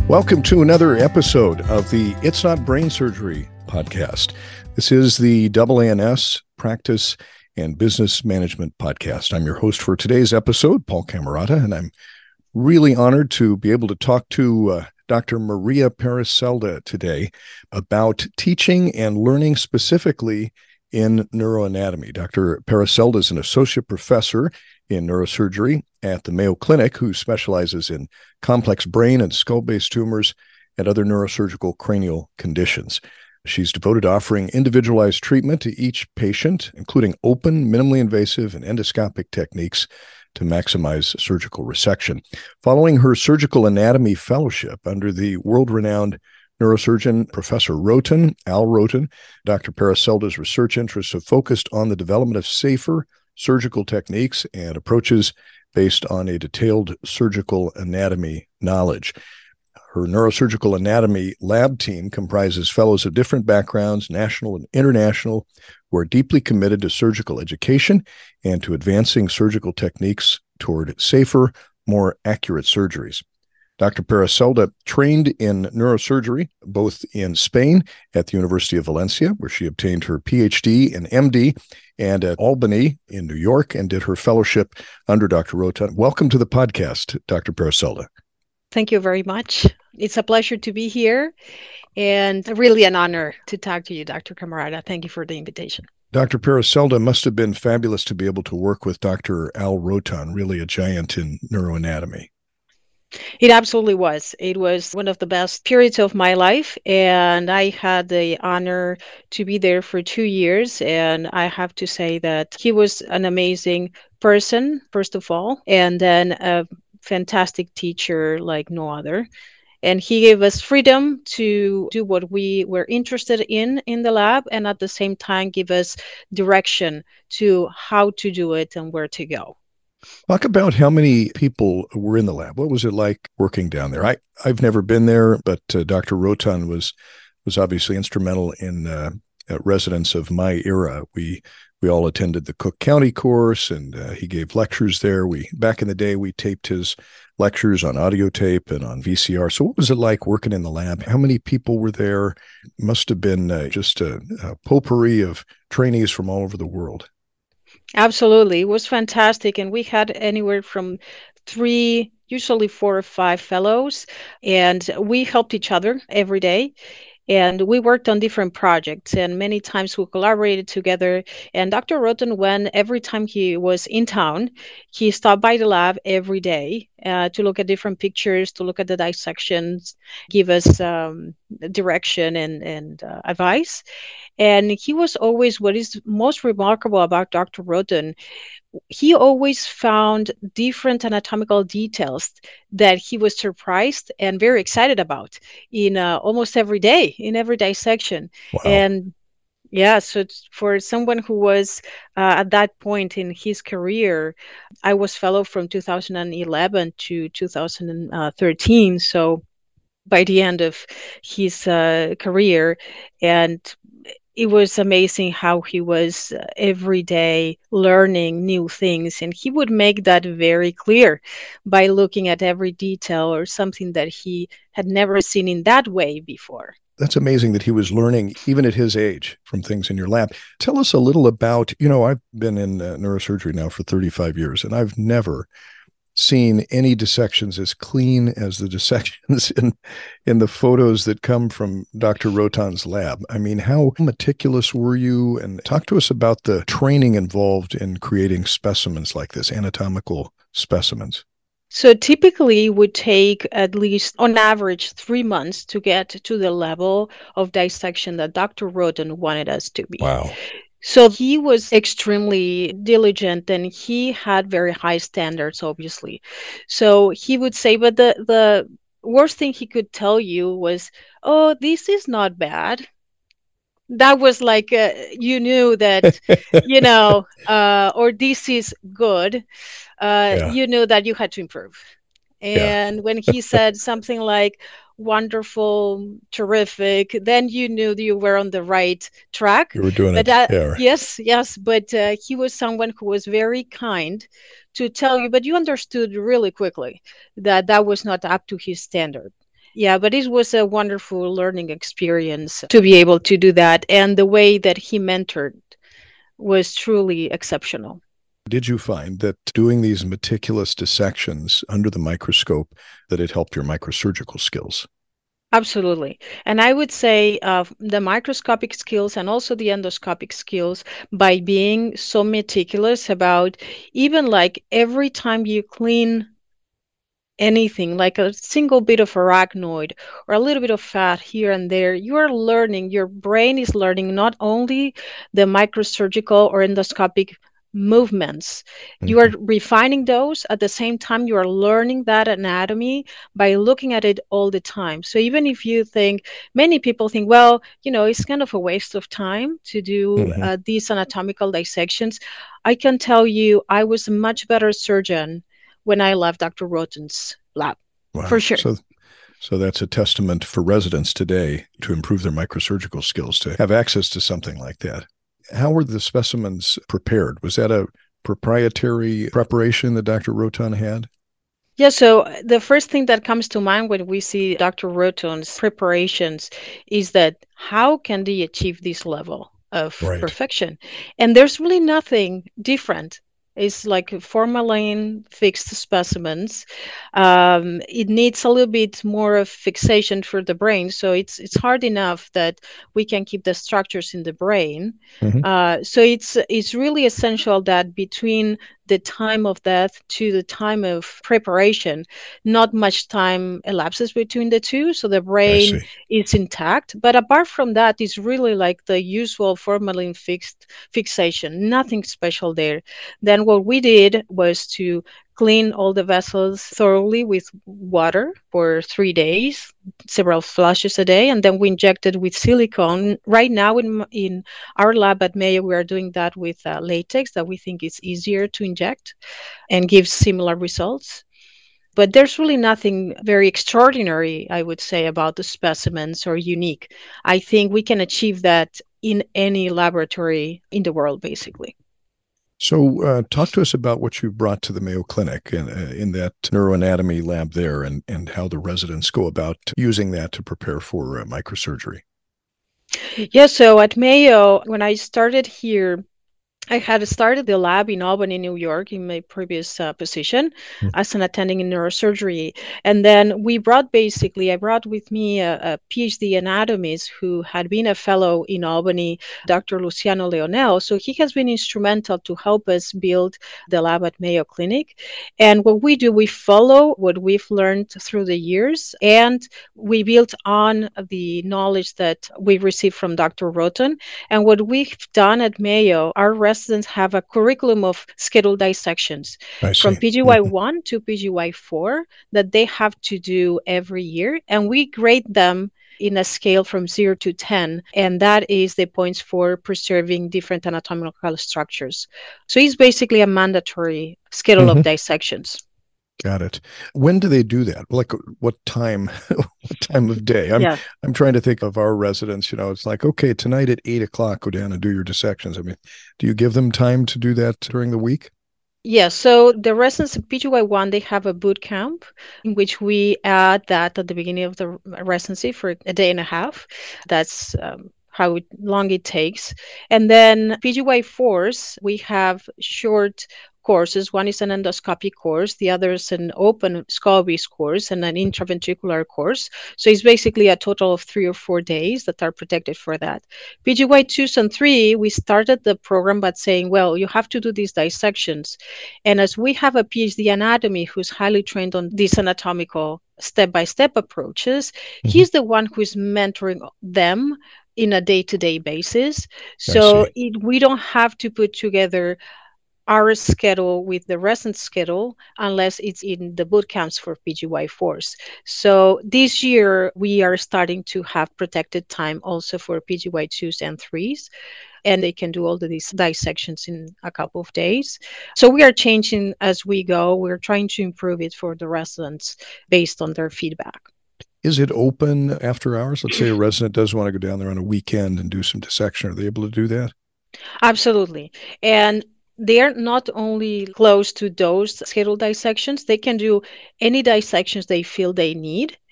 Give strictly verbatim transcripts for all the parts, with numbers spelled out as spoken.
Welcome to another episode of the It's Not Brain Surgery podcast. This is the A A N S Practice and Business Management podcast. I'm your host for today's episode, Paul Camerata, and I'm really honored to be able to talk to uh, Doctor Maria Paracelda today about teaching and learning specifically in neuroanatomy. Doctor Paracelda is an associate professor in neurosurgery at the Mayo Clinic, who specializes in complex brain and skull-based tumors and other neurosurgical cranial conditions. She's devoted to offering individualized treatment to each patient, including open, minimally invasive, and endoscopic techniques to maximize surgical resection. Following her surgical anatomy fellowship under the world-renowned neurosurgeon Professor Roten, Al Roten, Doctor Paracelda's research interests have focused on the development of safer surgical techniques and approaches based on a detailed surgical anatomy knowledge. Her neurosurgical anatomy lab team comprises fellows of different backgrounds, national and international, who are deeply committed to surgical education and to advancing surgical techniques toward safer, more accurate surgeries. Doctor Paracelda trained in neurosurgery, both in Spain at the University of Valencia, where she obtained her P H D and M D, and at Albany in New York, and did her fellowship under Doctor Roten. Welcome to the podcast, Doctor Paracelda. Thank you very much. It's a pleasure to be here, and really an honor to talk to you, Doctor Camerata. Thank you for the invitation. Doctor Paracelda, must have been fabulous to be able to work with Doctor Al Roten, really a giant in neuroanatomy. It absolutely was. It was one of the best periods of my life, and I had the honor to be there for two years. And I have to say that he was an amazing person, first of all, and then a fantastic teacher like no other. And he gave us freedom to do what we were interested in in the lab, and at the same time give us direction to how to do it and where to go. Talk about how many people were in the lab. What was it like working down there? I, I've never been there, but uh, Doctor Roten was was obviously instrumental in uh, residents of my era. We we all attended the Cook County course, and uh, he gave lectures there. We back in the day, we taped his lectures on audio tape and on V C R. So what was it like working in the lab? How many people were there? Must have been uh, just a, a potpourri of trainees from all over the world. Absolutely. It was fantastic. And we had anywhere from three, usually four or five fellows, and we helped each other every day. And we worked on different projects, and many times we collaborated together. And Doctor Roten, when every time he was in town, he stopped by the lab every day uh, to look at different pictures, to look at the dissections, give us um, direction and, and uh, advice. And he was always, what is most remarkable about Doctor Roten, he always found different anatomical details that he was surprised and very excited about in uh, almost every day, in every dissection. Wow. And yeah, so for someone who was uh, at that point in his career, I was fellow from two thousand eleven to two thousand thirteen. So by the end of his uh, career, and it was amazing how he was uh, every day learning new things. And he would make that very clear by looking at every detail or something that he had never seen in that way before. That's amazing that he was learning, even at his age, from things in your lab. Tell us a little about, you know, I've been in uh, neurosurgery now for thirty-five years, and I've never seen any dissections as clean as the dissections in in the photos that come from Doctor Roten's lab. I mean, how meticulous were you? And talk to us about the training involved in creating specimens like this, anatomical specimens. So typically it would take at least on average three months to get to the level of dissection that Doctor Roten wanted us to be. Wow. So he was extremely diligent, and he had very high standards, obviously. So he would say, but the, the worst thing he could tell you was, oh, this is not bad. That was like, uh, you knew that, you know, uh, or this is good. Uh, Yeah. You knew that you had to improve. And yeah. When he said something like, wonderful, terrific, then you knew that you were on the right track. You were doing but it. Uh, yeah, right. Yes, yes. But uh, he was someone who was very kind to tell you, but you understood really quickly that that was not up to his standard. Yeah, but it was a wonderful learning experience to be able to do that. And the way that he mentored was truly exceptional. Did you find that doing these meticulous dissections under the microscope, that it helped your microsurgical skills? Absolutely. And I would say uh, the microscopic skills and also the endoscopic skills, by being so meticulous about, even like every time you clean anything, like a single bit of arachnoid or a little bit of fat here and there, you are learning, your brain is learning not only the microsurgical or endoscopic movements, you are Mhm. refining those. At the same time, you are learning that anatomy by looking at it all the time. So even if you think, many people think, well, you know, it's kind of a waste of time to do Mhm. uh, these anatomical dissections, I can tell you I was a much better surgeon when I left Doctor Roten's lab, for Wow. sure. So so that's a testament for residents today to improve their microsurgical skills, to have access to something like that. How were the specimens prepared? Was that a proprietary preparation that Doctor Roton had? Yeah, so uh, the first thing that comes to mind when we see Doctor Roton's preparations is that how can they achieve this level of Right. perfection? And there's really nothing different. It's like formalin fixed specimens. Um, it needs a little bit more of fixation for the brain, so it's it's hard enough that we can keep the structures in the brain. Mm-hmm. Uh, so it's it's really essential that between the time of death to the time of preparation, not much time elapses between the two. So the I brain see. is intact. But apart from that, it's really like the usual formalin fixed fixation, nothing special there. Then what we did was to clean all the vessels thoroughly with water for three days, several flushes a day, and then we injected with silicone. Right now in in our lab at Mayo, we are doing that with uh, latex that we think is easier to inject and gives similar results. But there's really nothing very extraordinary, I would say, about the specimens or unique. I think we can achieve that in any laboratory in the world, basically. So, uh, talk to us about what you brought to the Mayo Clinic in, uh, in that neuroanatomy lab there, and, and how the residents go about using that to prepare for uh, microsurgery. Yeah, so at Mayo, when I started here, I had started the lab in Albany, New York, in my previous uh, position as an attending in neurosurgery. And then we brought basically, I brought with me a, a PhD anatomist who had been a fellow in Albany, Doctor Luciano Leonel. So he has been instrumental to help us build the lab at Mayo Clinic. And what we do, we follow what we've learned through the years, and we build on the knowledge that we received from Doctor Roten. And what we've done at Mayo, our residents have a curriculum of scheduled dissections I from see. P G Y one to P G Y four that they have to do every year. And we grade them in a scale from zero to ten. And that is the points for preserving different anatomical structures. So it's basically a mandatory schedule of Mm-hmm. dissections. Got it. When do they do that? Like what time? What time of day? I'm Yeah. I'm trying to think of our residents. You know, it's like, okay, tonight at eight o'clock, go down and do your dissections. I mean, do you give them time to do that during the week? Yeah, so the residents of P G Y one, they have a boot camp in which we add that at the beginning of the residency for a day and a half. That's um, how long it takes. And then P G Y fours, we have short courses. One is an endoscopy course, the other is an open scoliosis course, and an intraventricular course. So it's basically a total of three or four days that are protected for that. P G Y twos and three, we started the program by saying, well, you have to do these dissections. And as we have a PhD anatomy who's highly trained on these anatomical step-by-step approaches, Mm-hmm. he's the one who's mentoring them in a day-to-day basis. I So see. it, we don't have to put together our schedule with the resident schedule unless it's in the boot camps for P G Y fours. So this year we are starting to have protected time also for P G Y twos and threes, and they can do all of these dissections in a couple of days. So we are changing as we go. We're trying to improve it for the residents based on their feedback. Is it open after hours? Let's say a resident does want to go down there on a weekend and do some dissection. Are they able to do that? Absolutely. And they're not only close to those scheduled dissections, they can do any dissections they feel they need.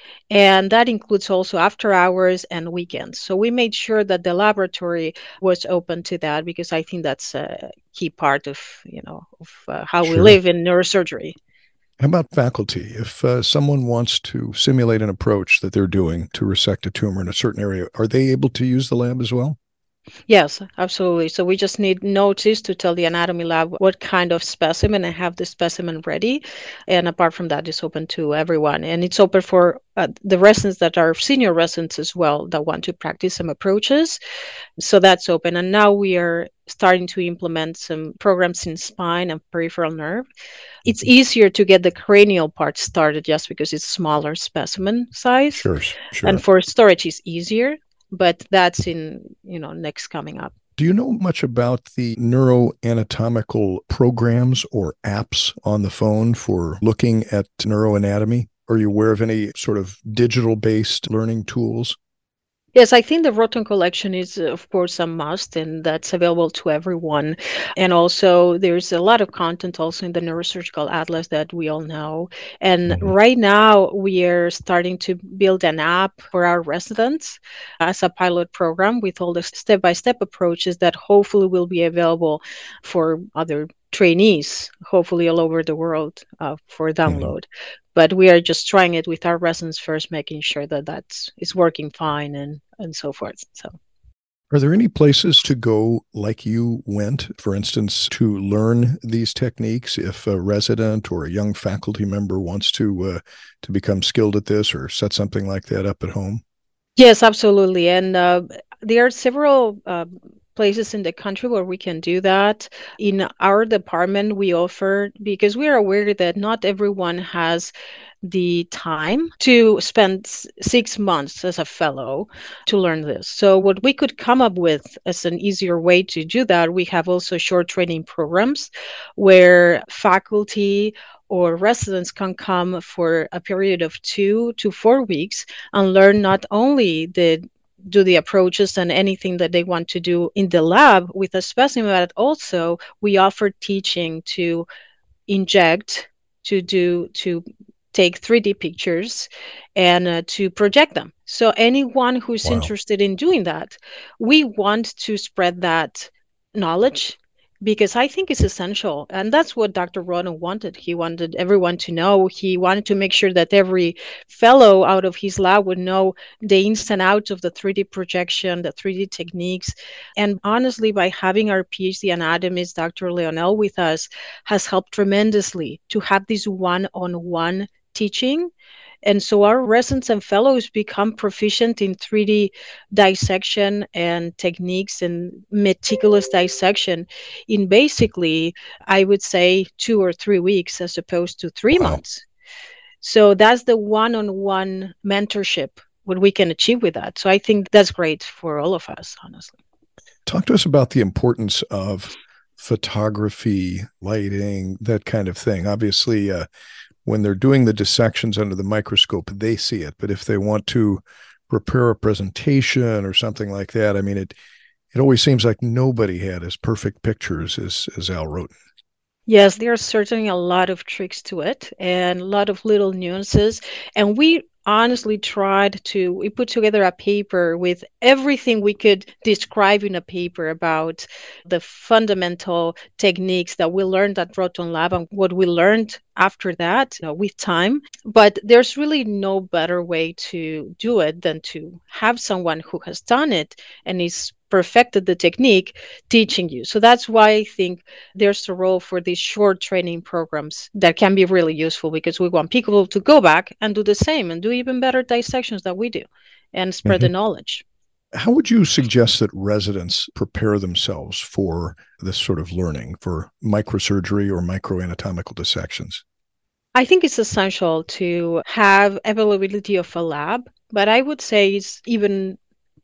And that includes also after hours and weekends. So we made sure that the laboratory was open to that, because I think that's a key part of, you know, of uh, how we Sure. live in neurosurgery. How about faculty? If uh, someone wants to simulate an approach that they're doing to resect a tumor in a certain area, are they able to use the lab as well? Yes, absolutely. So we just need notice to tell the anatomy lab what kind of specimen and have the specimen ready. And apart from that, it's open to everyone. And it's open for uh, the residents that are senior residents as well that want to practice some approaches. So that's open. And now we are starting to implement some programs in spine and peripheral nerve. It's easier to get the cranial part started just because it's smaller specimen size. Sure, And sure. for storage is easier, but that's in, you know, next coming up. Do you know much about the neuroanatomical programs or apps on the phone for looking at neuroanatomy? Are you aware of any sort of digital-based learning tools? Yes, I think the Roton collection is, uh, of course, a must, and that's available to everyone. And also, there's a lot of content also in the Neurosurgical Atlas that we all know. And Mhm. right now, we are starting to build an app for our residents as a pilot program with all the step-by-step approaches that hopefully will be available for other trainees, hopefully all over the world uh, for Mhm. download. But we are just trying it with our residents first, making sure that that's is working fine and and so forth. So Are there any places to go like you went, for instance, to learn these techniques if a resident or a young faculty member wants to uh, to become skilled at this or set something like that up at home? yes, absolutely. And uh, there are several uh, places in the country where we can do that. In our department, we offer, because we are aware that not everyone has the time to spend s- six months as a fellow to learn this. So, what we could come up with as an easier way to do that, we have also short training programs where faculty or residents can come for a period of two to four weeks and learn not only the do the approaches and anything that they want to do in the lab with a specimen, but also we offer teaching to inject, to do, to take three D pictures and uh, to project them. So anyone who's Wow. interested in doing that, we want to spread that knowledge because I think it's essential. And that's what Doctor Rono wanted. He wanted everyone to know. He wanted to make sure that every fellow out of his lab would know the ins and outs of the three D projection, the three D techniques. And honestly, by having our PhD anatomist, Doctor Leonel, with us, has helped tremendously to have this one on one teaching. And so our residents and fellows become proficient in three D dissection and techniques and meticulous dissection in basically, I would say, two or three weeks as opposed to three Wow. months. So that's the one on one mentorship, what we can achieve with that. So I think that's great for all of us, honestly. Talk to us about the importance of photography, lighting, that kind of thing. Obviously, uh, when they're doing the dissections under the microscope, they see it. But if they want to prepare a presentation or something like that, I mean, it it always seems like nobody had as perfect pictures as as Al Roten. Yes, there are certainly a lot of tricks to it and a lot of little nuances. And we honestly tried to, we put together a paper with everything we could describe in a paper about the fundamental techniques that we learned at Roton Lab and what we learned after that, you know, with time. But there's really no better way to do it than to have someone who has done it and is perfected the technique teaching you. So that's why I think there's a role for these short training programs that can be really useful because we want people to go back and do the same and do even better dissections that we do and spread the Mhm. knowledge. How would you suggest that residents prepare themselves for this sort of learning, for microsurgery or microanatomical dissections? I think it's essential to have availability of a lab, but I would say it's even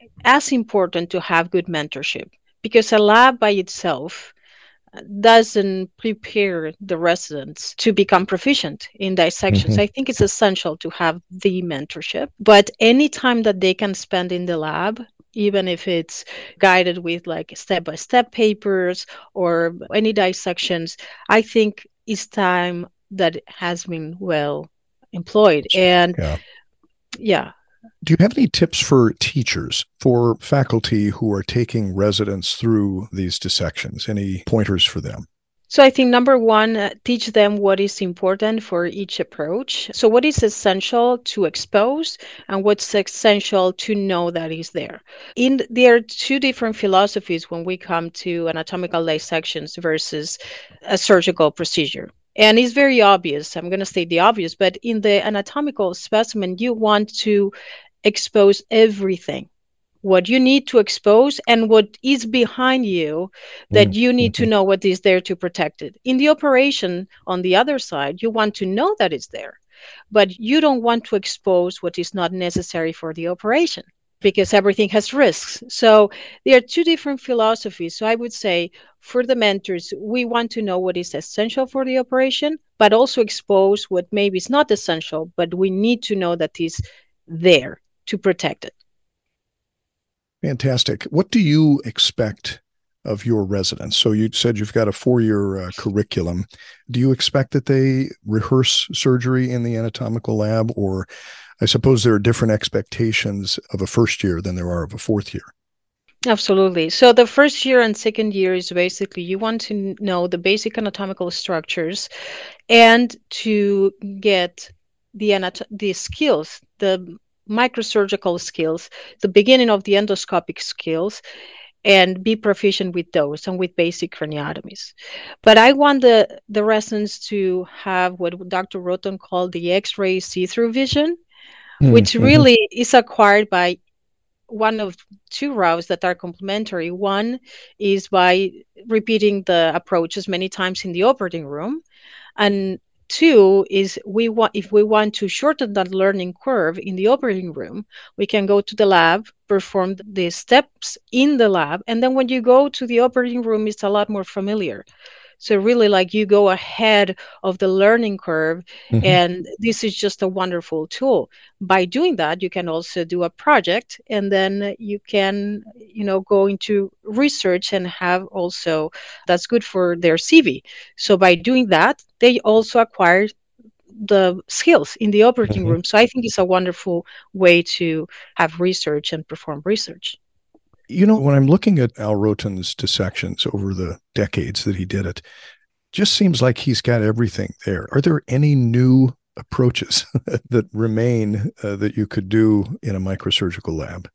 as important to have good mentorship because a lab by itself doesn't prepare the residents to become proficient in dissections. Mhm. I think it's essential to have the mentorship, but any time that they can spend in the lab, even if it's guided with like step by step papers or any dissections, I think it's time that has been well employed. And Yeah. yeah. Do you have any tips for teachers, for faculty who are taking residents through these dissections? Any pointers for them? So I think number one, uh, teach them what is important for each approach. So what is essential to expose and what's essential to know that is there. In there are two different philosophies when we come to anatomical dissections versus a surgical procedure. And it's very obvious. I'm going to state the obvious, but in the anatomical specimen, you want to expose everything, what you need to expose and what is behind you, that you need to know what is there to protect it. In the operation, on the other side, you want to know that it's there, but you don't want to expose what is not necessary for the operation because everything has risks. So there are two different philosophies. So I would say for the mentors, we want to know what is essential for the operation, but also expose what maybe is not essential, but we need to know that is there to protect it. Fantastic. What do you expect of your residents? So you said you've got a four-year uh, curriculum. Do you expect that they rehearse surgery in the anatomical lab, or I suppose there are different expectations of a first year than there are of a fourth year? Absolutely. So the first year and second year is basically you want to know the basic anatomical structures and to get the anat- the skills, the microsurgical skills, the beginning of the endoscopic skills, and be proficient with those and with basic craniotomies. But I want the, the residents to have what Doctor Roten called the X-ray see-through vision, mm-hmm. which really is acquired by one of two routes that are complementary. One is by repeating the approaches many times in the operating room, and two is we want if we want to shorten that learning curve in the operating room, we can go to the lab, perform the steps in the lab, and then when you go to the operating room, it's a lot more familiar. So really, like, you go ahead of the learning curve, mm-hmm. and this is just a wonderful tool. By doing that, you can also do a project, and then you can, you know, go into research and have also, that's good for their C V. So by doing that, they also acquire the skills in the operating mm-hmm. room. So I think it's a wonderful way to have research and perform research. You know, when I'm looking at Al Roten's dissections over the decades that he did it, just seems like he's got everything there. Are there any new approaches that remain uh, that you could do in a microsurgical lab?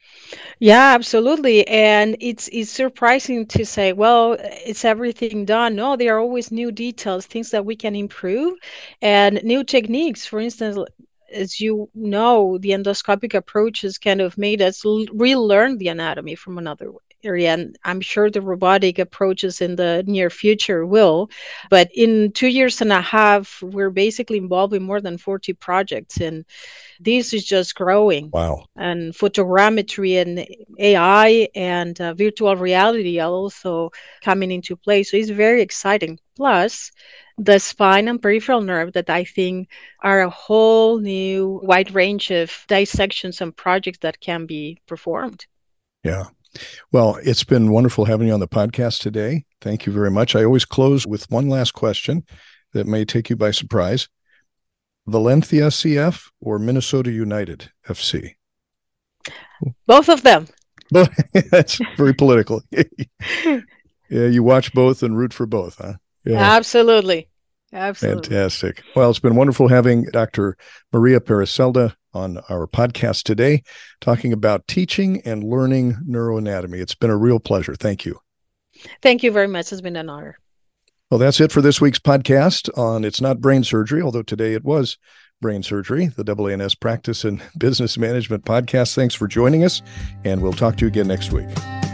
Yeah, absolutely. And it's it's surprising to say, well, it's everything done. No, there are always new details, things that we can improve, and new techniques. For instance, as you know, the endoscopic approach has kind of made us l- relearn the anatomy from another area. And I'm sure the robotic approaches in the near future will. But in two years and a half, we're basically involved in more than forty projects. And this is just growing. Wow. And photogrammetry and A I and uh, virtual reality are also coming into play. So it's very exciting. Plus, the spine and peripheral nerve that I think are a whole new wide range of dissections and projects that can be performed. Yeah. Well, it's been wonderful having you on the podcast today. Thank you very much. I always close with one last question that may take you by surprise. Valencia C F or Minnesota United F C? Both of them. That's very political. Yeah, you watch both and root for both, huh? Yeah. Absolutely. Absolutely. Fantastic. Well, it's been wonderful having Doctor Maria Periselda on our podcast today, talking about teaching and learning neuroanatomy. It's been a real pleasure. Thank you. Thank you very much. It's been an honor. Well, that's it for this week's podcast on It's Not Brain Surgery, although today it was brain surgery, the A A N S Practice and Business Management Podcast. Thanks for joining us, and we'll talk to you again next week.